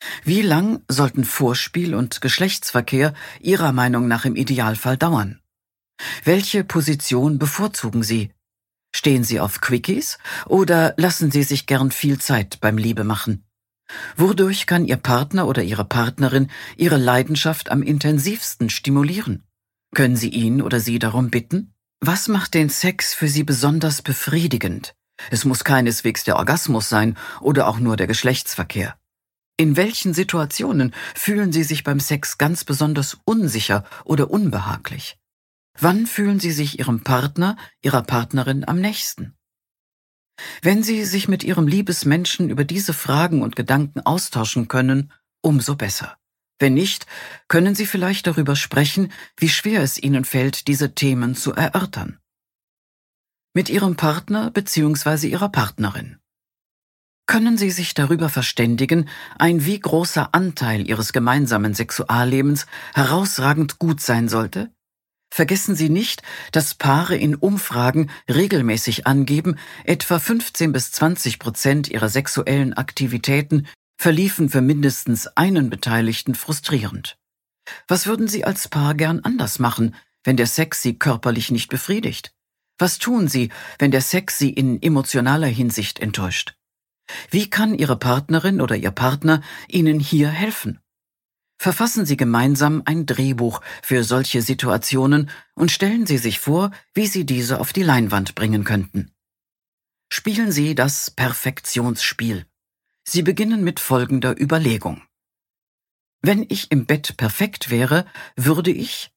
Wie lang sollten Vorspiel und Geschlechtsverkehr Ihrer Meinung nach im Idealfall dauern? Welche Position bevorzugen Sie? Stehen Sie auf Quickies oder lassen Sie sich gern viel Zeit beim Liebemachen? Wodurch kann Ihr Partner oder Ihre Partnerin Ihre Leidenschaft am intensivsten stimulieren? Können Sie ihn oder sie darum bitten? Was macht den Sex für Sie besonders befriedigend? Es muss keineswegs der Orgasmus sein oder auch nur der Geschlechtsverkehr. In welchen Situationen fühlen Sie sich beim Sex ganz besonders unsicher oder unbehaglich? Wann fühlen Sie sich Ihrem Partner, Ihrer Partnerin am nächsten? Wenn Sie sich mit Ihrem Liebesmenschen über diese Fragen und Gedanken austauschen können, umso besser. Wenn nicht, können Sie vielleicht darüber sprechen, wie schwer es Ihnen fällt, diese Themen zu erörtern. Mit Ihrem Partner bzw. Ihrer Partnerin. Können Sie sich darüber verständigen, ein wie großer Anteil Ihres gemeinsamen Sexuallebens herausragend gut sein sollte? Vergessen Sie nicht, dass Paare in Umfragen regelmäßig angeben, etwa 15-20% ihrer sexuellen Aktivitäten verliefen für mindestens einen Beteiligten frustrierend. Was würden Sie als Paar gern anders machen, wenn der Sex Sie körperlich nicht befriedigt? Was tun Sie, wenn der Sex Sie in emotionaler Hinsicht enttäuscht? Wie kann Ihre Partnerin oder Ihr Partner Ihnen hier helfen? Verfassen Sie gemeinsam ein Drehbuch für solche Situationen und stellen Sie sich vor, wie Sie diese auf die Leinwand bringen könnten. Spielen Sie das Perfektionsspiel. Sie beginnen mit folgender Überlegung. Wenn ich im Bett perfekt wäre, würde ich...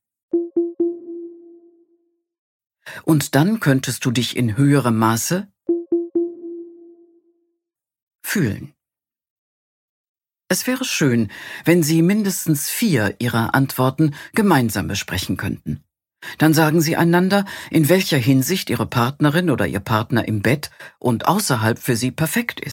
Und dann könntest du dich in höherem Maße fühlen. Es wäre schön, wenn Sie mindestens 4 Ihrer Antworten gemeinsam besprechen könnten. Dann sagen Sie einander, in welcher Hinsicht Ihre Partnerin oder Ihr Partner im Bett und außerhalb für Sie perfekt ist.